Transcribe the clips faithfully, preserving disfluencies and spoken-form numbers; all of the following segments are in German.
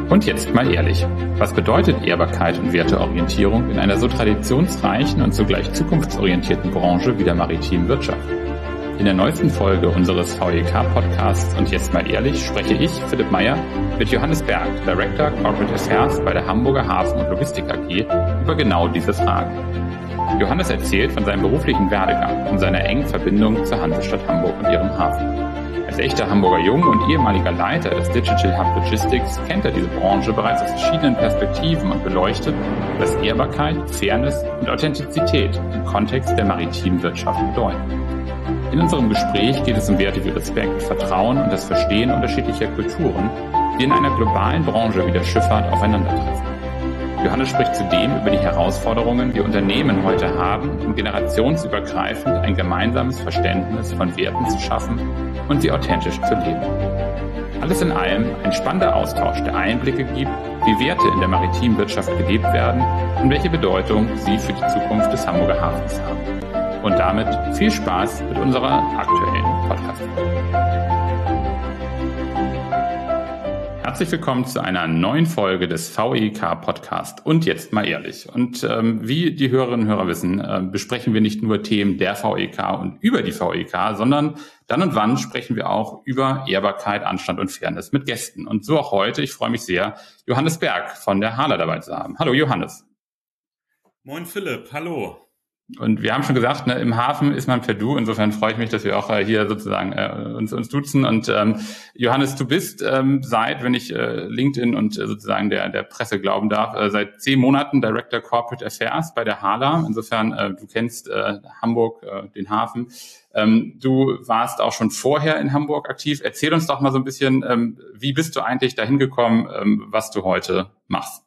Und jetzt mal ehrlich, was bedeutet Ehrbarkeit und Werteorientierung in einer so traditionsreichen und zugleich zukunftsorientierten Branche wie der maritimen Wirtschaft? In der neuesten Folge unseres V E K-Podcasts Und jetzt mal ehrlich spreche ich, Philipp Meyer, mit Johannes Berg, Director Corporate Affairs bei der Hamburger Hafen- und Logistik A G, über genau diese Frage. Johannes erzählt von seinem beruflichen Werdegang und seiner engen Verbindung zur Hansestadt Hamburg und ihrem Hafen. Als echter Hamburger Jung und ehemaliger Leiter des Digital Hub Logistics kennt er diese Branche bereits aus verschiedenen Perspektiven und beleuchtet, was Ehrbarkeit, Fairness und Authentizität im Kontext der maritimen Wirtschaft bedeuten. In unserem Gespräch geht es um Werte wie Respekt, Vertrauen und das Verstehen unterschiedlicher Kulturen, die in einer globalen Branche wie der Schifffahrt aufeinandertreffen. Johannes spricht zudem über die Herausforderungen, die Unternehmen heute haben, um generationsübergreifend ein gemeinsames Verständnis von Werten zu schaffen und sie authentisch zu leben. Alles in allem ein spannender Austausch, der Einblicke gibt, wie Werte in der maritimen Wirtschaft gelebt werden und welche Bedeutung sie für die Zukunft des Hamburger Hafens haben. Und damit viel Spaß mit unserer aktuellen Podcast-Folge. Herzlich willkommen zu einer neuen Folge des V E K-Podcast und jetzt mal ehrlich. Und ähm, wie die Hörerinnen und Hörer wissen, äh, besprechen wir nicht nur Themen der V E K und über die V E K, sondern dann und wann sprechen wir auch über Ehrbarkeit, Anstand und Fairness mit Gästen. Und so auch heute, ich freue mich sehr, Johannes Berg von der Hala dabei zu haben. Hallo Johannes. Moin Philipp, hallo. Und wir haben schon gesagt, ne, im Hafen ist man per Du. Insofern freue ich mich, dass wir auch äh, hier sozusagen äh, uns, uns duzen. Und ähm, Johannes, du bist ähm, seit, wenn ich äh, LinkedIn und äh, sozusagen der, der Presse glauben darf, äh, seit zehn Monaten Director Corporate Affairs bei der Hala. Insofern, äh, du kennst äh, Hamburg, äh, den Hafen. Ähm, du warst auch schon vorher in Hamburg aktiv. Erzähl uns doch mal so ein bisschen, ähm, wie bist du eigentlich dahin gekommen, ähm, was du heute machst?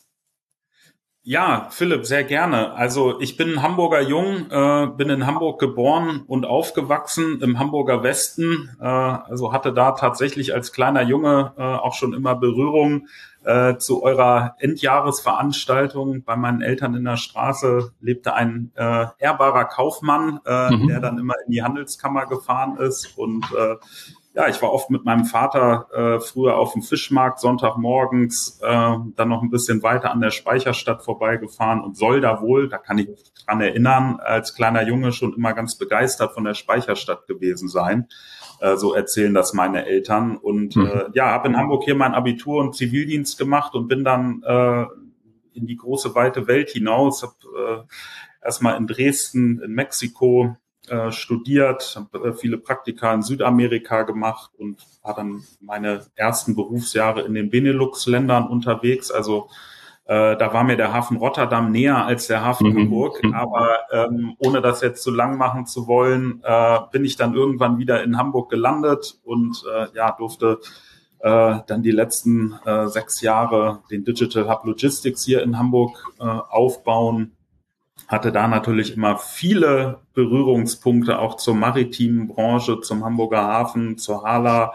Ja, Philipp, sehr gerne. Also ich bin ein Hamburger Jung, äh, bin in Hamburg geboren und aufgewachsen im Hamburger Westen. Äh, also hatte da tatsächlich als kleiner Junge äh, auch schon immer Berührung äh, zu eurer Endjahresveranstaltung. Bei meinen Eltern in der Straße lebte ein äh, ehrbarer Kaufmann, äh, mhm. der dann immer in die Handelskammer gefahren ist und äh, ja, ich war oft mit meinem Vater äh, früher auf dem Fischmarkt Sonntagmorgens, äh, dann noch ein bisschen weiter an der Speicherstadt vorbeigefahren und soll da wohl, da kann ich mich dran erinnern, als kleiner Junge schon immer ganz begeistert von der Speicherstadt gewesen sein. Äh, so erzählen das meine Eltern. Und mhm. äh, ja, habe in Hamburg hier mein Abitur und Zivildienst gemacht und bin dann äh, in die große, weite Welt hinaus. Habe äh, erstmal in Dresden, in Mexiko, Äh, studiert, habe äh, viele Praktika in Südamerika gemacht und war dann meine ersten Berufsjahre in den Benelux-Ländern unterwegs. Also äh, da war mir der Hafen Rotterdam näher als der Hafen mhm. Hamburg. Aber ähm, ohne das jetzt zu lang machen zu wollen, äh, bin ich dann irgendwann wieder in Hamburg gelandet und äh, ja durfte äh, dann die letzten äh, sechs Jahre den Digital Hub Logistics hier in Hamburg äh, aufbauen. Hatte da natürlich immer viele Berührungspunkte auch zur maritimen Branche, zum Hamburger Hafen, zur Hala.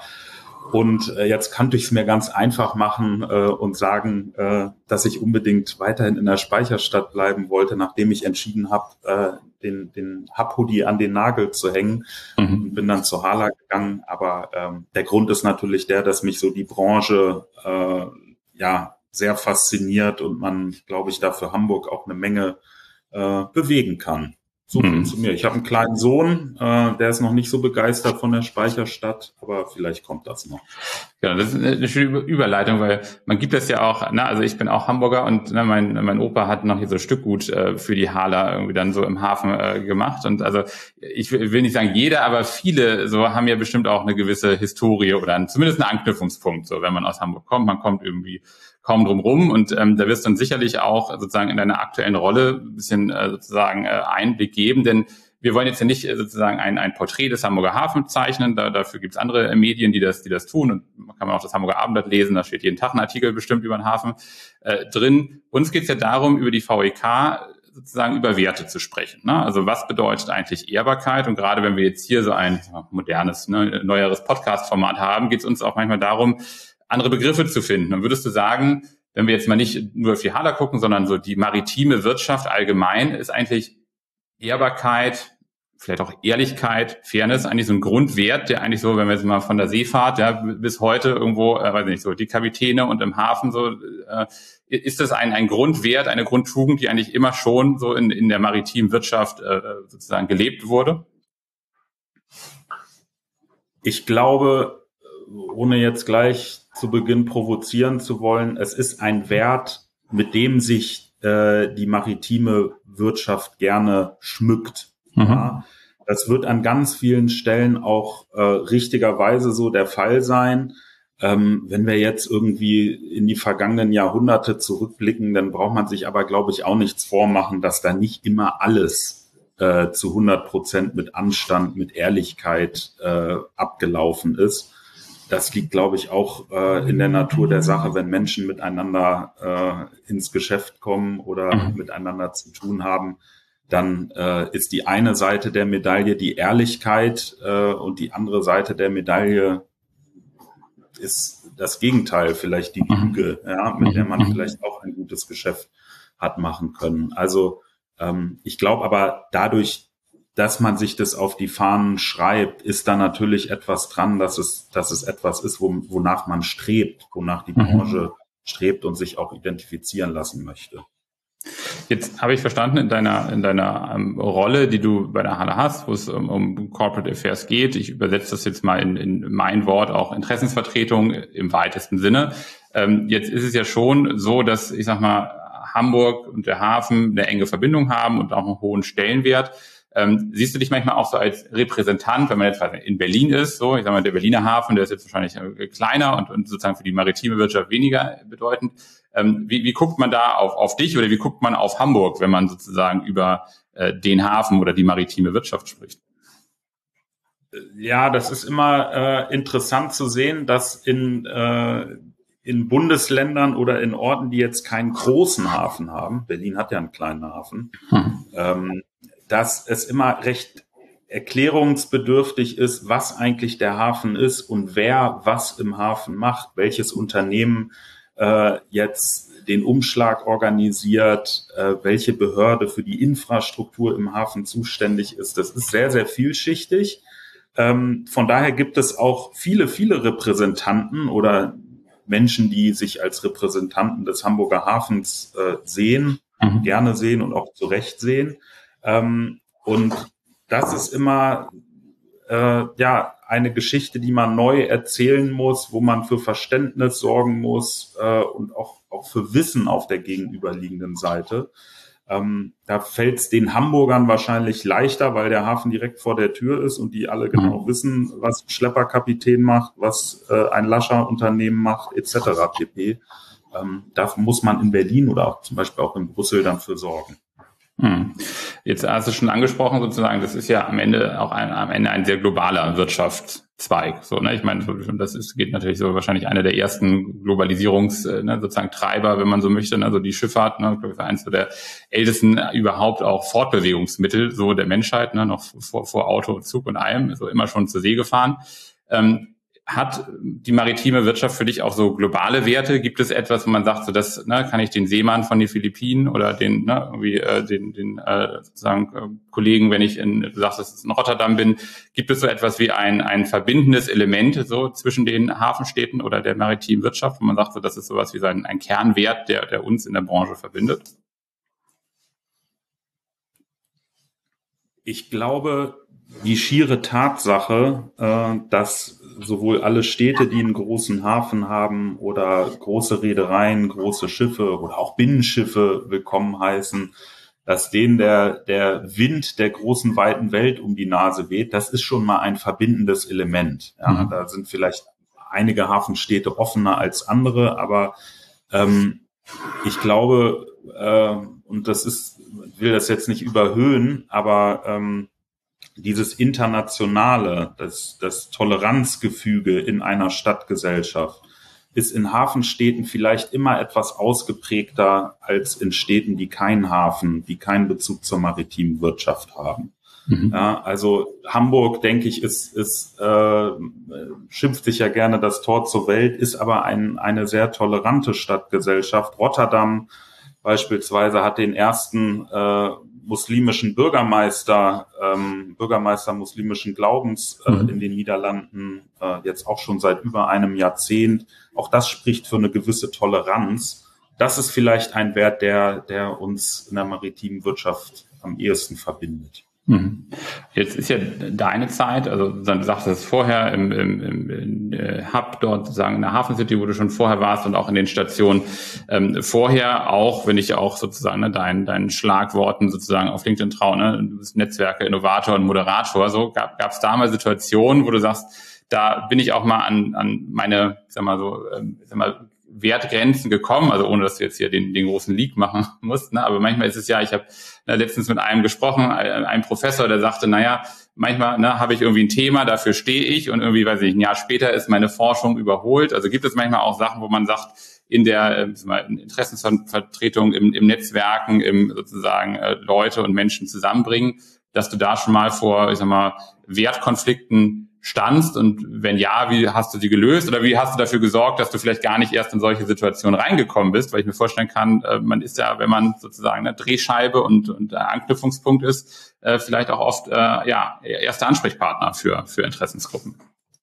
Und äh, jetzt kannte ich es mir ganz einfach machen äh, und sagen, äh, dass ich unbedingt weiterhin in der Speicherstadt bleiben wollte, nachdem ich entschieden habe, äh, den, den Hub-Hoodie an den Nagel zu hängen. Mhm. Und bin dann zur Hala gegangen. Aber ähm, der Grund ist natürlich der, dass mich so die Branche äh, ja sehr fasziniert und man, glaube ich, da für Hamburg auch eine Menge Äh, bewegen kann. So viel mhm. zu mir. Ich habe einen kleinen Sohn, äh, der ist noch nicht so begeistert von der Speicherstadt, aber vielleicht kommt das noch. Ja, das ist eine schöne Überleitung, weil man gibt das ja auch, ne, also ich bin auch Hamburger und ne, mein mein Opa hat noch hier so Stückgut äh, für die Hala irgendwie dann so im Hafen äh, gemacht und also ich will nicht sagen jeder, aber viele so haben ja bestimmt auch eine gewisse Historie oder ein, zumindest einen Anknüpfungspunkt, so wenn man aus Hamburg kommt, man kommt irgendwie kaum drum rum und ähm, da wirst du dann sicherlich auch sozusagen in deiner aktuellen Rolle ein bisschen äh, sozusagen äh, Einblick geben, denn wir wollen jetzt ja nicht äh, sozusagen ein, ein Porträt des Hamburger Hafens zeichnen, da, dafür gibt es andere äh, Medien, die das die das tun und man kann auch das Hamburger Abendblatt lesen, da steht jeden Tag ein Artikel bestimmt über den Hafen äh, drin. Uns geht es ja darum, über die V E K sozusagen über Werte zu sprechen. Ne? Also was bedeutet eigentlich Ehrbarkeit? Und gerade wenn wir jetzt hier so ein modernes, ne, neueres Podcast-Format haben, geht es uns auch manchmal darum, andere Begriffe zu finden. Und würdest du sagen, wenn wir jetzt mal nicht nur auf die Hala gucken, sondern so die maritime Wirtschaft allgemein, ist eigentlich Ehrbarkeit vielleicht auch Ehrlichkeit, Fairness, eigentlich so ein Grundwert, der eigentlich so, wenn wir jetzt mal von der Seefahrt, ja, bis heute irgendwo, äh, weiß nicht, so die Kapitäne und im Hafen so, äh, ist das ein, ein Grundwert, eine Grundtugend, die eigentlich immer schon so in, in der maritimen Wirtschaft äh, sozusagen gelebt wurde? Ich glaube, ohne jetzt gleich zu Beginn provozieren zu wollen, es ist ein Wert, mit dem sich äh, die maritime Wirtschaft gerne schmückt. Mhm. Ja, das wird an ganz vielen Stellen auch äh, richtigerweise so der Fall sein. Ähm, wenn wir jetzt irgendwie in die vergangenen Jahrhunderte zurückblicken, dann braucht man sich aber, glaube ich, auch nichts vormachen, dass da nicht immer alles äh, zu hundert Prozent mit Anstand, mit Ehrlichkeit äh, abgelaufen ist. Das liegt, glaube ich, auch äh, in der Natur der Sache, wenn Menschen miteinander äh, ins Geschäft kommen oder mhm. miteinander zu tun haben. Dann äh, ist die eine Seite der Medaille die Ehrlichkeit äh, und die andere Seite der Medaille ist das Gegenteil, vielleicht die Lüge, ja, mit der man vielleicht auch ein gutes Geschäft hat machen können. Also ähm, ich glaube aber dadurch, dass man sich das auf die Fahnen schreibt, ist da natürlich etwas dran, dass es, dass es etwas ist, wo, wonach man strebt, wonach die Branche mhm. strebt und sich auch identifizieren lassen möchte. Jetzt habe ich verstanden, in deiner in deiner ähm, Rolle, die du bei der Halle hast, wo es um, um Corporate Affairs geht, ich übersetze das jetzt mal in, in mein Wort, auch Interessensvertretung im weitesten Sinne. Ähm, jetzt ist es ja schon so, dass, ich sag mal, Hamburg und der Hafen eine enge Verbindung haben und auch einen hohen Stellenwert. Ähm, siehst du dich manchmal auch so als Repräsentant, wenn man jetzt in Berlin ist, so, ich sag mal, der Berliner Hafen, der ist jetzt wahrscheinlich kleiner und, und sozusagen für die maritime Wirtschaft weniger bedeutend. Ähm, wie, wie guckt man da auf, auf dich oder wie guckt man auf Hamburg, wenn man sozusagen über äh, den Hafen oder die maritime Wirtschaft spricht? Ja, das ist immer äh, interessant zu sehen, dass in äh, in Bundesländern oder in Orten, die jetzt keinen großen Hafen haben, Berlin hat ja einen kleinen Hafen, hm. ähm, dass es immer recht erklärungsbedürftig ist, was eigentlich der Hafen ist und wer was im Hafen macht, welches Unternehmen äh, jetzt den Umschlag organisiert, äh, welche Behörde für die Infrastruktur im Hafen zuständig ist. Das ist sehr, sehr vielschichtig. Ähm, von daher gibt es auch viele, viele Repräsentanten oder Menschen, die sich als Repräsentanten des Hamburger Hafens äh, sehen, mhm. gerne sehen und auch zu Recht sehen. Ähm, und das ist immer äh, ja eine Geschichte, die man neu erzählen muss, wo man für Verständnis sorgen muss äh, und auch auch für Wissen auf der gegenüberliegenden Seite. Ähm, da fällt es den Hamburgern wahrscheinlich leichter, weil der Hafen direkt vor der Tür ist und die alle genau mhm. wissen, was Schlepperkapitän macht, was äh, ein Lascher-Unternehmen macht, et cetera pp. Ähm, da muss man in Berlin oder auch zum Beispiel auch in Brüssel dann für sorgen. Hm. Jetzt hast du schon angesprochen, sozusagen, das ist ja am Ende auch ein, am Ende ein sehr globaler Wirtschaftszweig. So, ne? Ich meine, das ist, geht natürlich so wahrscheinlich einer der ersten Globalisierungs, ne, sozusagen Treiber, wenn man so möchte, ne? Also die Schifffahrt, ne, glaube ich, eins so der ältesten überhaupt auch Fortbewegungsmittel so der Menschheit, ne, noch vor, vor Auto, Zug und allem, so immer schon zur See gefahren. Ähm, Hat die maritime Wirtschaft für dich auch so globale Werte? Gibt es etwas, wo man sagt, so das, ne, kann ich den Seemann von den Philippinen oder den, ne, irgendwie äh, den, den äh, sozusagen äh, Kollegen, wenn ich in, du sagst, dass ich in Rotterdam bin, gibt es so etwas wie ein ein verbindendes Element so zwischen den Hafenstädten oder der maritimen Wirtschaft, wo man sagt, so das ist sowas wie so ein, ein Kernwert, der der uns in der Branche verbindet? Ich glaube, die schiere Tatsache, äh, dass sowohl alle Städte, die einen großen Hafen haben oder große Reedereien, große Schiffe oder auch Binnenschiffe willkommen heißen, dass denen der, der Wind der großen, weiten Welt um die Nase weht, das ist schon mal ein verbindendes Element. Ja, mhm. Da sind vielleicht einige Hafenstädte offener als andere, aber ähm, ich glaube, äh, und das ist, ich will das jetzt nicht überhöhen, aber ähm, dieses Internationale, das, das Toleranzgefüge in einer Stadtgesellschaft ist in Hafenstädten vielleicht immer etwas ausgeprägter als in Städten, die keinen Hafen, die keinen Bezug zur maritimen Wirtschaft haben. Mhm. Ja, also Hamburg, denke ich, ist, ist äh, schimpft sich ja gerne das Tor zur Welt, ist aber ein, eine sehr tolerante Stadtgesellschaft. Rotterdam beispielsweise hat den ersten äh, muslimischen Bürgermeister, ähm, Bürgermeister muslimischen Glaubens äh, mhm. in den Niederlanden, äh, jetzt auch schon seit über einem Jahrzehnt. Auch das spricht für eine gewisse Toleranz. Das ist vielleicht ein Wert, der, der uns in der maritimen Wirtschaft am ehesten verbindet. Mhm. Jetzt ist ja deine Zeit, also du sagst es vorher im, im, im, im Hub dort sozusagen in der Hafen City, wo du schon vorher warst und auch in den Stationen ähm, vorher auch, wenn ich auch sozusagen ne, deinen deinen Schlagworten sozusagen auf LinkedIn traue, ne, du bist Netzwerke, Innovator und Moderator, so gab gab es da mal Situationen, wo du sagst, da bin ich auch mal an an meine, ich sag mal so, ähm, ich sag mal Wertgrenzen gekommen, also ohne dass du jetzt hier den, den großen Leak machen musst, ne? Aber manchmal ist es ja, ich habe ne, letztens mit einem gesprochen, einem Professor, der sagte, naja, manchmal ne, habe ich irgendwie ein Thema, dafür stehe ich und irgendwie, weiß ich, ein Jahr später ist meine Forschung überholt. Also gibt es manchmal auch Sachen, wo man sagt, in der äh, Interessensvertretung, im, im Netzwerken, im sozusagen äh, Leute und Menschen zusammenbringen, dass du da schon mal vor, ich sag mal, Wertkonflikten standst und wenn ja, wie hast du sie gelöst oder wie hast du dafür gesorgt, dass du vielleicht gar nicht erst in solche Situationen reingekommen bist, weil ich mir vorstellen kann, man ist ja, wenn man sozusagen eine Drehscheibe und, und der Anknüpfungspunkt ist, vielleicht auch oft ja erster Ansprechpartner für, für Interessensgruppen.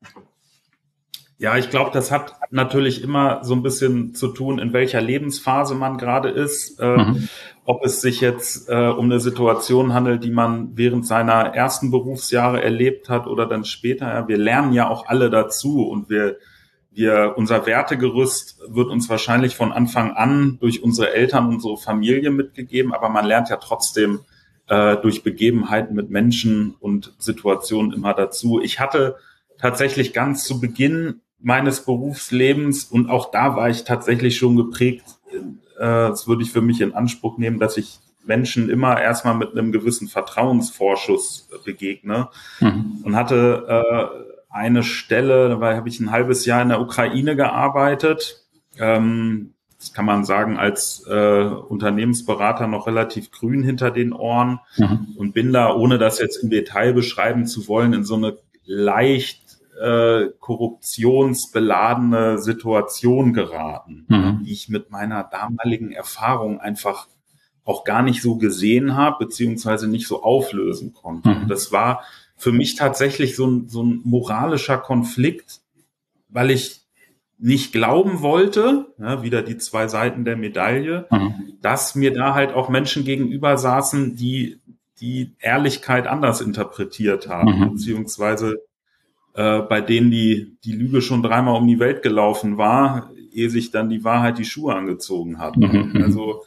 Ja, ich glaube, das hat natürlich immer so ein bisschen zu tun, in welcher Lebensphase man gerade ist. Äh, mhm. Ob es sich jetzt äh, um eine Situation handelt, die man während seiner ersten Berufsjahre erlebt hat oder dann später. Ja, wir lernen ja auch alle dazu und wir, wir, unser Wertegerüst wird uns wahrscheinlich von Anfang an durch unsere Eltern, unsere Familie mitgegeben, aber man lernt ja trotzdem äh, durch Begebenheiten mit Menschen und Situationen immer dazu. Ich hatte tatsächlich ganz zu Beginn meines Berufslebens und auch da war ich tatsächlich schon geprägt, äh, das würde ich für mich in Anspruch nehmen, dass ich Menschen immer erstmal mit einem gewissen Vertrauensvorschuss begegne mhm. und hatte äh, eine Stelle, dabei habe ich ein halbes Jahr in der Ukraine gearbeitet, ähm, das kann man sagen, als äh, Unternehmensberater noch relativ grün hinter den Ohren mhm. und bin da, ohne das jetzt im Detail beschreiben zu wollen, in so eine leicht Äh, korruptionsbeladene Situation geraten, mhm. die ich mit meiner damaligen Erfahrung einfach auch gar nicht so gesehen habe, beziehungsweise nicht so auflösen konnte. Mhm. Und das war für mich tatsächlich so ein, so ein moralischer Konflikt, weil ich nicht glauben wollte, ja, wieder die zwei Seiten der Medaille, mhm. dass mir da halt auch Menschen gegenüber saßen, die die Ehrlichkeit anders interpretiert haben, mhm. beziehungsweise Äh, bei denen die die Lüge schon dreimal um die Welt gelaufen war, ehe sich dann die Wahrheit die Schuhe angezogen hat. Mhm. Also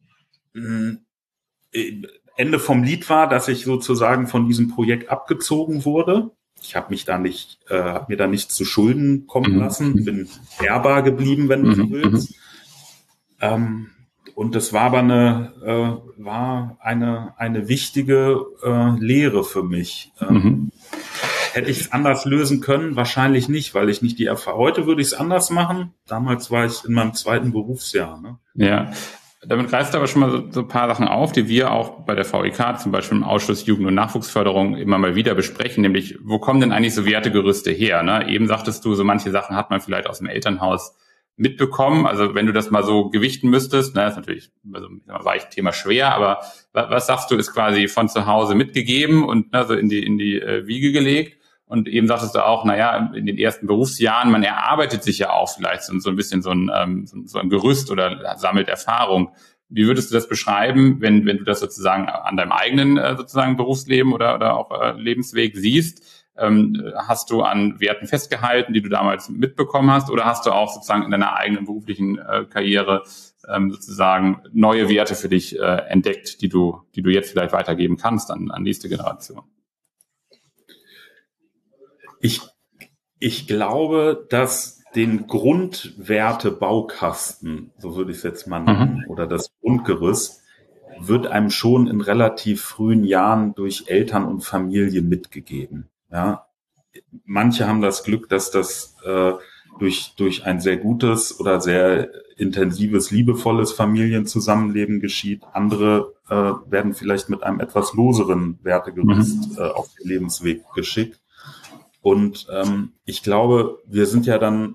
mh, Ende vom Lied war, dass ich sozusagen von diesem Projekt abgezogen wurde. Ich habe mich da nicht, äh, habe mir da nichts zu Schulden kommen lassen, bin ehrbar geblieben, wenn du so willst. Ähm, und das war aber eine äh, war eine eine wichtige äh, Lehre für mich. Ähm, mhm. Hätte ich es anders lösen können? Wahrscheinlich nicht, weil ich nicht die Erfahrung. Heute würde ich es anders machen. Damals war ich in meinem zweiten Berufsjahr. Ne? Ja, damit greifst du aber schon mal so, so ein paar Sachen auf, die wir auch bei der V E K, zum Beispiel im Ausschuss Jugend- und Nachwuchsförderung, immer mal wieder besprechen, nämlich wo kommen denn eigentlich so Wertegerüste her? Ne? Eben sagtest du, so manche Sachen hat man vielleicht aus dem Elternhaus mitbekommen. Also wenn du das mal so gewichten müsstest, ne, ist natürlich, also war ich Thema schwer, aber was, was sagst du, ist quasi von zu Hause mitgegeben und ne, so in die in die äh, Wiege gelegt? Und eben sagtest du auch, naja, in den ersten Berufsjahren, man erarbeitet sich ja auch vielleicht so, so ein bisschen so ein, ähm, so ein Gerüst oder sammelt Erfahrung. Wie würdest du das beschreiben, wenn wenn du das sozusagen an deinem eigenen äh, sozusagen Berufsleben oder oder auch äh, Lebensweg siehst? Ähm, hast du an Werten festgehalten, die du damals mitbekommen hast, oder hast du auch sozusagen in deiner eigenen beruflichen äh, Karriere ähm, sozusagen neue Werte für dich äh, entdeckt, die du die du jetzt vielleicht weitergeben kannst an an nächste Generation? Ich, ich glaube, dass den Grundwertebaukasten, so würde ich es jetzt mal nennen, mhm. oder das Grundgerüst, wird einem schon in relativ frühen Jahren durch Eltern und Familie mitgegeben. Ja, manche haben das Glück, dass das äh, durch durch ein sehr gutes oder sehr intensives, liebevolles Familienzusammenleben geschieht. Andere äh, werden vielleicht mit einem etwas loseren Wertegerüst mhm. äh, auf den Lebensweg geschickt. Und ähm, ich glaube, wir sind ja dann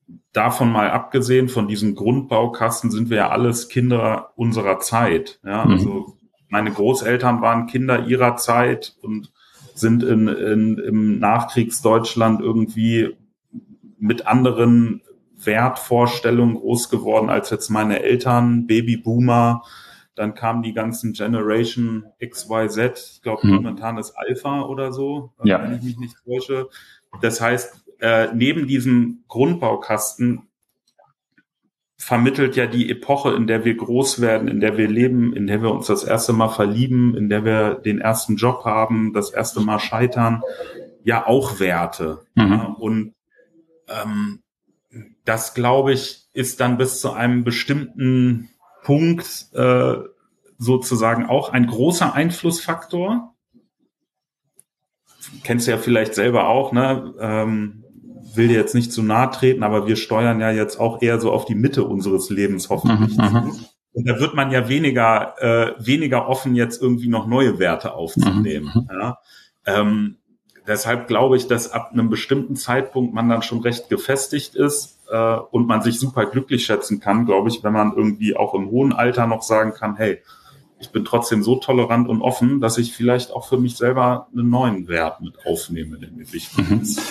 davon mal abgesehen, von diesem Grundbaukasten sind wir ja alles Kinder unserer Zeit. Ja, also meine Großeltern waren Kinder ihrer Zeit und sind in, in, im Nachkriegsdeutschland irgendwie mit anderen Wertvorstellungen groß geworden als jetzt meine Eltern, Babyboomer. Dann kamen die ganzen Generation X Y Z. Ich glaube, mhm. momentan ist Alpha oder so, ja. wenn ich mich nicht täusche. Das heißt, äh, neben diesem Grundbaukasten vermittelt ja die Epoche, in der wir groß werden, in der wir leben, in der wir uns das erste Mal verlieben, in der wir den ersten Job haben, das erste Mal scheitern, ja auch Werte. Mhm. Ja, und ähm, das, glaube ich, ist dann bis zu einem bestimmten Punkt äh, sozusagen auch ein großer Einflussfaktor. Kennst du ja vielleicht selber auch, ne? Ähm, will dir jetzt nicht zu nahe treten, aber wir steuern ja jetzt auch eher so auf die Mitte unseres Lebens hoffentlich mhm, zu. Und da wird man ja weniger äh, weniger offen, jetzt irgendwie noch neue Werte aufzunehmen. Mhm. Ja? Ähm, deshalb glaube ich, dass ab einem bestimmten Zeitpunkt man dann schon recht gefestigt ist äh, und man sich super glücklich schätzen kann, glaube ich, wenn man irgendwie auch im hohen Alter noch sagen kann, hey, ich bin trotzdem so tolerant und offen, dass ich vielleicht auch für mich selber einen neuen Wert mit aufnehme, der mir wichtig mhm. ist.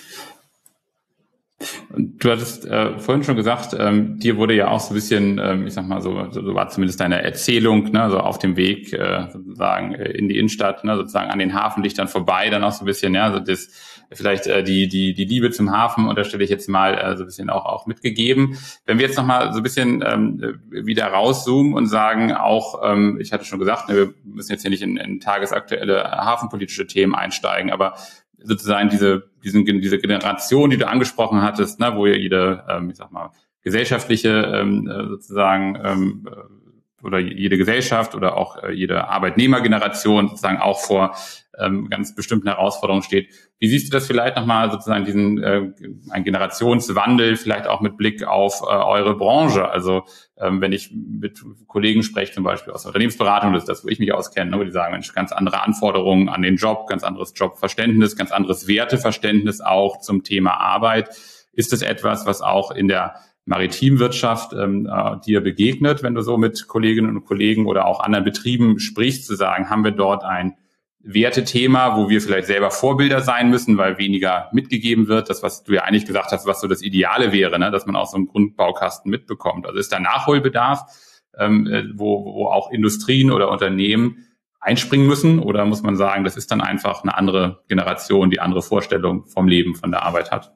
Du hattest äh, vorhin schon gesagt, ähm, dir wurde ja auch so ein bisschen, ähm, ich sag mal so, so war zumindest deine Erzählung, ne, so auf dem Weg äh, sozusagen äh, in die Innenstadt, ne, sozusagen an den Hafenlichtern vorbei, dann auch so ein bisschen, ja, so das vielleicht äh, die die die Liebe zum Hafen, unterstelle ich jetzt mal, äh, so ein bisschen auch auch mitgegeben. Wenn wir jetzt nochmal so ein bisschen ähm, wieder rauszoomen und sagen, auch, ähm, ich hatte schon gesagt, ne, wir müssen jetzt hier nicht in, in tagesaktuelle hafenpolitische Themen einsteigen, aber sozusagen diese diesen, diese Generation, die du angesprochen hattest, ne, wo ja jede, ähm, ich sag mal, gesellschaftliche ähm, sozusagen ähm, oder jede Gesellschaft oder auch äh, jede Arbeitnehmergeneration sozusagen auch vor ähm, ganz bestimmten Herausforderungen steht. Wie siehst du das vielleicht nochmal sozusagen diesen äh, ein Generationswandel, vielleicht auch mit Blick auf äh, eure Branche? Also ähm, wenn ich mit Kollegen spreche, zum Beispiel aus der Unternehmensberatung, das ist das, wo ich mich auskenne, ne, wo die sagen, Mensch, ganz andere Anforderungen an den Job, ganz anderes Jobverständnis, ganz anderes Werteverständnis auch zum Thema Arbeit. Ist das etwas, was auch in der Maritimwirtschaft ähm, äh, dir begegnet, wenn du so mit Kolleginnen und Kollegen oder auch anderen Betrieben sprichst, zu sagen, haben wir dort ein Wertethema, wo wir vielleicht selber Vorbilder sein müssen, weil weniger mitgegeben wird, das, was du ja eigentlich gesagt hast, was so das Ideale wäre, ne, dass man auch so einen Grundbaukasten mitbekommt. Also ist da Nachholbedarf, ähm, wo, wo auch Industrien oder Unternehmen einspringen müssen, oder muss man sagen, das ist dann einfach eine andere Generation, die andere Vorstellung vom Leben, von der Arbeit hat?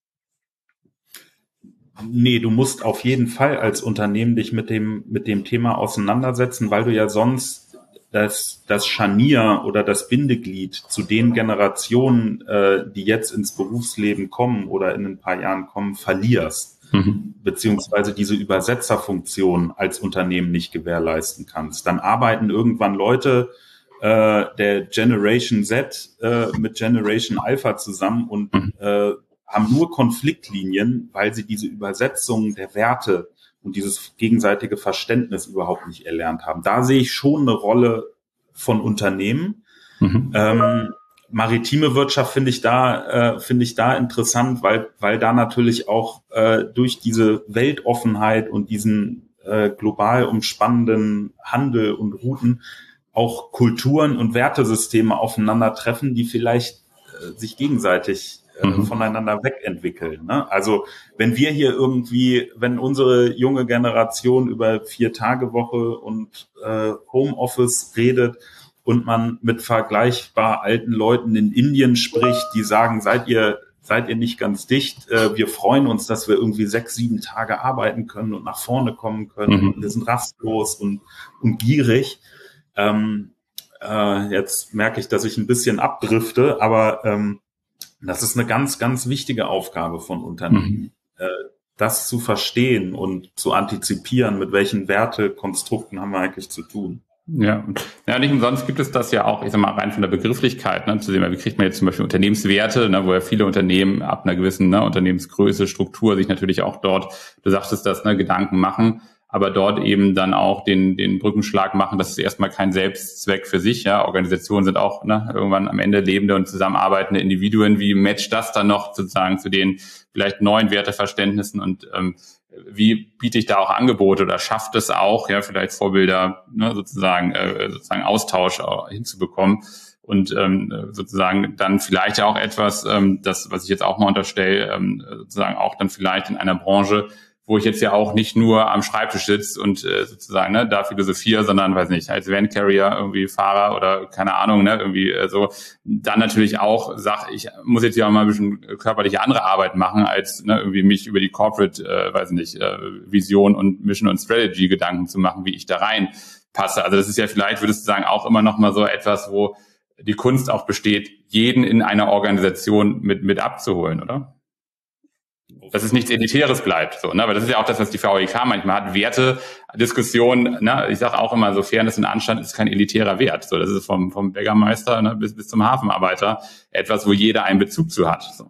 Nee, du musst auf jeden Fall als Unternehmen dich mit dem mit dem Thema auseinandersetzen, weil du ja sonst das das Scharnier oder das Bindeglied zu den Generationen, äh, die jetzt ins Berufsleben kommen oder in ein paar Jahren kommen, verlierst, mhm. beziehungsweise diese Übersetzerfunktion als Unternehmen nicht gewährleisten kannst. Dann arbeiten irgendwann Leute äh, der Generation Z äh, mit Generation Alpha zusammen und mhm. äh, haben nur Konfliktlinien, weil sie diese Übersetzung der Werte und dieses gegenseitige Verständnis überhaupt nicht erlernt haben. Da sehe ich schon eine Rolle von Unternehmen. Mhm. Ähm, maritime Wirtschaft finde ich da äh, finde ich da interessant, weil weil da natürlich auch äh, durch diese Weltoffenheit und diesen äh, global umspannenden Handel und Routen auch Kulturen und Wertesysteme aufeinandertreffen, die vielleicht äh, sich gegenseitig Mhm. voneinander wegentwickeln. Ne? Also wenn wir hier irgendwie, wenn unsere junge Generation über Vier-Tage-Woche und äh, Homeoffice redet und man mit vergleichbar alten Leuten in Indien spricht, die sagen, seid ihr seid ihr nicht ganz dicht, äh, wir freuen uns, dass wir irgendwie sechs, sieben Tage arbeiten können und nach vorne kommen können. Mhm. Und wir sind rastlos und, und gierig. Ähm, äh, jetzt merke ich, dass ich ein bisschen abdrifte, aber ähm, das ist eine ganz, ganz wichtige Aufgabe von Unternehmen, mhm. das zu verstehen und zu antizipieren, mit welchen Wertekonstrukten haben wir eigentlich zu tun. Ja, ja, nicht umsonst gibt es das ja auch, ich sag mal, rein von der Begrifflichkeit, ne, zu sehen, wie kriegt man jetzt zum Beispiel Unternehmenswerte, ne, wo ja viele Unternehmen ab einer gewissen ne, Unternehmensgröße, Struktur sich natürlich auch dort, du sagtest das, ne, Gedanken machen. aber dort eben dann auch den den Brückenschlag machen. Das ist erstmal kein Selbstzweck für sich. Ja, Organisationen sind auch ne, irgendwann am Ende lebende und zusammenarbeitende Individuen. Wie matcht das dann noch sozusagen zu den vielleicht neuen Werteverständnissen und ähm, wie biete ich da auch Angebote oder schafft es auch, ja, vielleicht Vorbilder ne, sozusagen äh, sozusagen Austausch auch hinzubekommen und ähm, sozusagen dann vielleicht auch etwas, ähm, das, was ich jetzt auch mal unterstelle, ähm, sozusagen auch dann vielleicht in einer Branche, wo ich jetzt ja auch nicht nur am Schreibtisch sitze und äh, sozusagen ne, da philosophiere, sondern, weiß nicht, als Van Carrier irgendwie Fahrer oder keine Ahnung, ne, irgendwie äh, so, dann natürlich auch sag, ich muss jetzt ja auch mal ein bisschen körperliche andere Arbeit machen, als ne, irgendwie mich über die Corporate, äh, weiß nicht, äh, Vision und Mission und Strategy Gedanken zu machen, wie ich da rein passe. Also das ist ja vielleicht, würdest du sagen, auch immer noch mal so etwas, wo die Kunst auch besteht, jeden in einer Organisation mit mit abzuholen, oder? Dass es nichts Elitäres bleibt, so, ne? Aber das ist ja auch das, was die V E K manchmal hat. Werte, Diskussion, ne? Ich sage auch immer, so Fairness und Anstand ist kein elitärer Wert. So, das ist vom vom Bäckermeister ne, bis bis zum Hafenarbeiter etwas, wo jeder einen Bezug zu hat. So.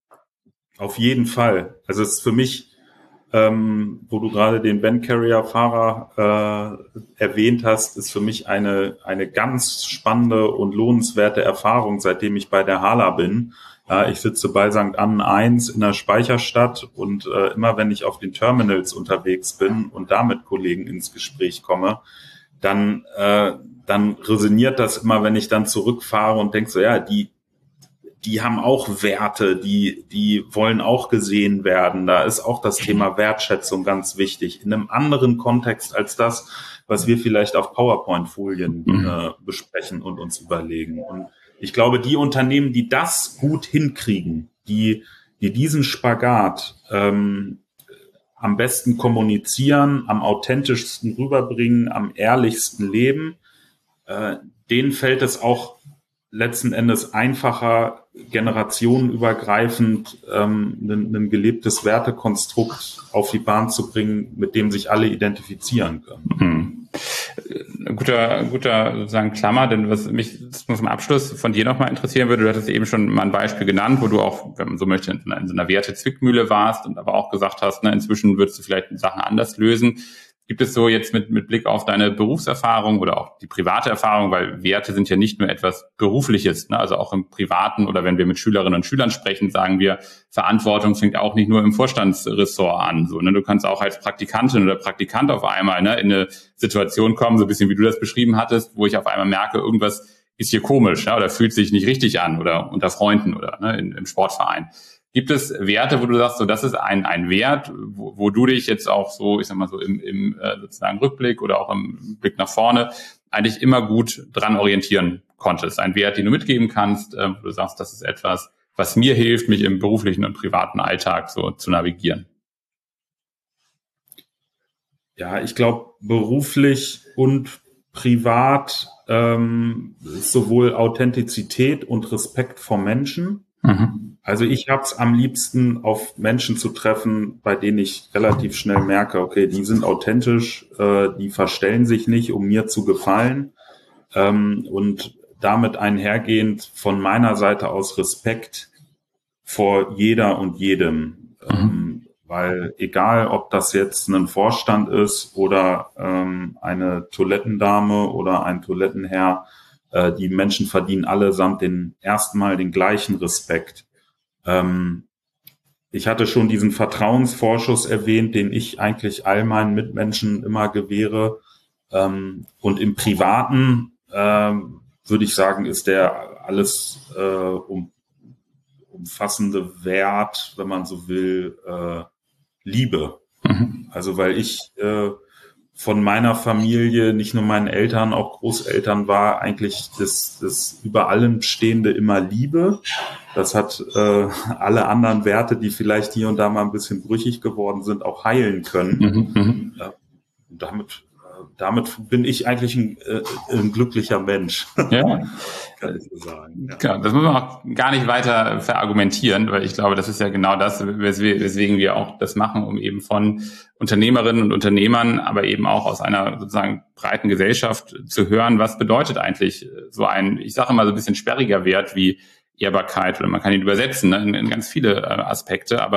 Auf jeden Fall. Also es ist für mich, ähm, wo du gerade den Van Carrier Fahrer äh, erwähnt hast, ist für mich eine eine ganz spannende und lohnenswerte Erfahrung, seitdem ich bei der Hala bin. Ja, ich sitze bei Sankt Annen eins in der Speicherstadt und äh, immer wenn ich auf den Terminals unterwegs bin und da mit Kollegen ins Gespräch komme, dann äh, dann resoniert das immer, wenn ich dann zurückfahre und denke so, ja, die die haben auch Werte, die die wollen auch gesehen werden. Da ist auch das Thema Wertschätzung ganz wichtig, in einem anderen Kontext als das, was wir vielleicht auf PowerPoint-Folien äh, besprechen und uns überlegen. Und ich glaube, die Unternehmen, die das gut hinkriegen, die, die diesen Spagat ähm, am besten kommunizieren, am authentischsten rüberbringen, am ehrlichsten leben, äh, denen fällt es auch letzten Endes einfacher, generationenübergreifend ähm, ein, ein gelebtes Wertekonstrukt auf die Bahn zu bringen, mit dem sich alle identifizieren können. Mhm. Ein guter, guter sozusagen Klammer, denn was mich zum Abschluss von dir nochmal interessieren würde, du hattest eben schon mal ein Beispiel genannt, wo du auch, wenn man so möchte, in, in so einer Werte-Zwickmühle warst und aber auch gesagt hast, ne, inzwischen würdest du vielleicht Sachen anders lösen. Gibt es so jetzt mit, mit Blick auf deine Berufserfahrung oder auch die private Erfahrung, weil Werte sind ja nicht nur etwas Berufliches, ne? Also auch im Privaten oder wenn wir mit Schülerinnen und Schülern sprechen, sagen wir, Verantwortung fängt auch nicht nur im Vorstandsressort an. So, ne? Du kannst auch als Praktikantin oder Praktikant auf einmal ne, in eine Situation kommen, so ein bisschen wie du das beschrieben hattest, wo ich auf einmal merke, irgendwas ist hier komisch ja, oder fühlt sich nicht richtig an oder unter Freunden oder ne, in, im Sportverein. Gibt es Werte, wo du sagst, so das ist ein ein Wert, wo, wo du dich jetzt auch so, ich sag mal so im, im äh, sozusagen Rückblick oder auch im Blick nach vorne eigentlich immer gut dran orientieren konntest? Ein Wert, den du mitgeben kannst, äh, wo du sagst, das ist etwas, was mir hilft, mich im beruflichen und privaten Alltag so zu navigieren. Ja, ich glaube, beruflich und privat ähm, ist sowohl Authentizität und Respekt vor Menschen. Mhm. Also ich habe es am liebsten, auf Menschen zu treffen, bei denen ich relativ schnell merke, okay, die sind authentisch, äh, die verstellen sich nicht, um mir zu gefallen. Ähm, und damit einhergehend von meiner Seite aus Respekt vor jeder und jedem. Mhm. Ähm, weil egal, ob das jetzt ein Vorstand ist oder ähm, eine Toilettendame oder ein Toilettenherr, äh, die Menschen verdienen allesamt den erstmal den gleichen Respekt. Ähm, ich hatte schon diesen Vertrauensvorschuss erwähnt, den ich eigentlich all meinen Mitmenschen immer gewähre. Ähm, und im Privaten ähm, würde ich sagen, ist der alles äh, um, umfassende Wert, wenn man so will, äh, Liebe. Mhm. Also weil ich äh, von meiner Familie, nicht nur meinen Eltern, auch Großeltern, war eigentlich das, das über allem Stehende immer Liebe. Das hat äh, alle anderen Werte, die vielleicht hier und da mal ein bisschen brüchig geworden sind, auch heilen können. Mhm. Ja, und damit Damit bin ich eigentlich ein, äh, ein glücklicher Mensch. Ja. Kann ich so sagen. Ja. Genau, das muss man auch gar nicht weiter verargumentieren, weil ich glaube, das ist ja genau das, weswegen wir auch das machen, um eben von Unternehmerinnen und Unternehmern, aber eben auch aus einer sozusagen breiten Gesellschaft zu hören, was bedeutet eigentlich so ein, ich sage immer so ein bisschen sperriger Wert wie Ehrbarkeit, oder man kann ihn übersetzen ne, in, in ganz viele äh, Aspekte, aber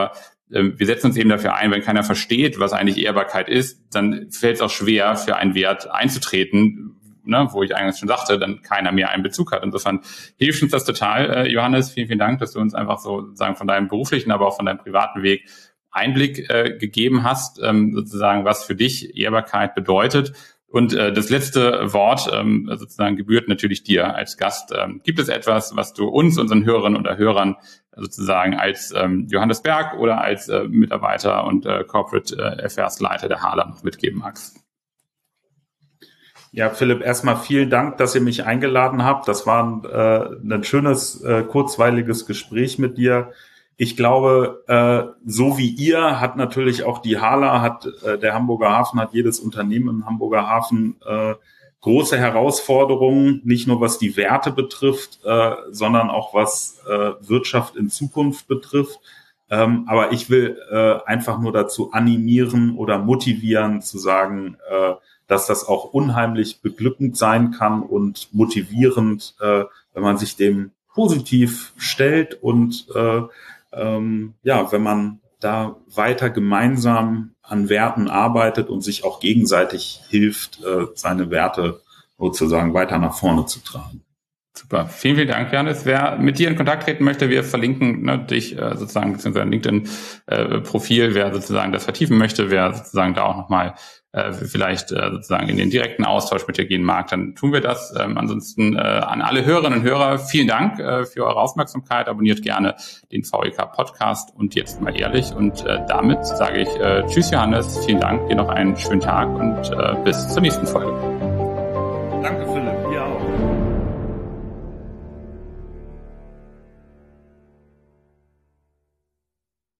wir setzen uns eben dafür ein, wenn keiner versteht, was eigentlich Ehrbarkeit ist, dann fällt es auch schwer, für einen Wert einzutreten, ne, wo ich eigentlich schon sagte, dann keiner mehr einen Bezug hat. Insofern hilft uns das total, äh, Johannes. Vielen, vielen Dank, dass du uns einfach so sozusagen von deinem beruflichen, aber auch von deinem privaten Weg Einblick äh, gegeben hast, ähm, sozusagen, was für dich Ehrbarkeit bedeutet. Und äh, das letzte Wort ähm, sozusagen gebührt natürlich dir als Gast. Ähm, gibt es etwas, was du uns, unseren Hörerinnen oder Hörern sozusagen als ähm, Johannes Berg oder als äh, Mitarbeiter und äh, Corporate äh, Affairs Leiter der Hala noch mitgeben magst? Ja, Philipp, erstmal vielen Dank, dass ihr mich eingeladen habt. Das war ein, äh, ein schönes, äh, kurzweiliges Gespräch mit dir. Ich glaube, äh, so wie ihr hat natürlich auch die Hala, hat äh, der Hamburger Hafen, hat jedes Unternehmen im Hamburger Hafen äh, große Herausforderungen, nicht nur was die Werte betrifft, äh, sondern auch was äh, Wirtschaft in Zukunft betrifft. Ähm, aber ich will äh, einfach nur dazu animieren oder motivieren zu sagen, äh, dass das auch unheimlich beglückend sein kann und motivierend, äh, wenn man sich dem positiv stellt und äh, ähm, ja, wenn man da weiter gemeinsam an Werten arbeitet und sich auch gegenseitig hilft, äh, seine Werte sozusagen weiter nach vorne zu tragen. Super. Vielen, vielen Dank, Johannes. Wer mit dir in Kontakt treten möchte, wir verlinken ne, dich äh, sozusagen beziehungsweise LinkedIn-Profil, äh, wer sozusagen das vertiefen möchte, wer sozusagen da auch nochmal äh, vielleicht äh, sozusagen in den direkten Austausch mit dir gehen mag, dann tun wir das. Ähm, ansonsten äh, an alle Hörerinnen und Hörer, vielen Dank äh, für eure Aufmerksamkeit. Abonniert gerne den V E K-Podcast und jetzt mal ehrlich. Und äh, damit sage ich äh, Tschüss, Johannes. Vielen Dank, dir noch einen schönen Tag und äh, bis zur nächsten Folge. Danke, Philipp. Dir auch.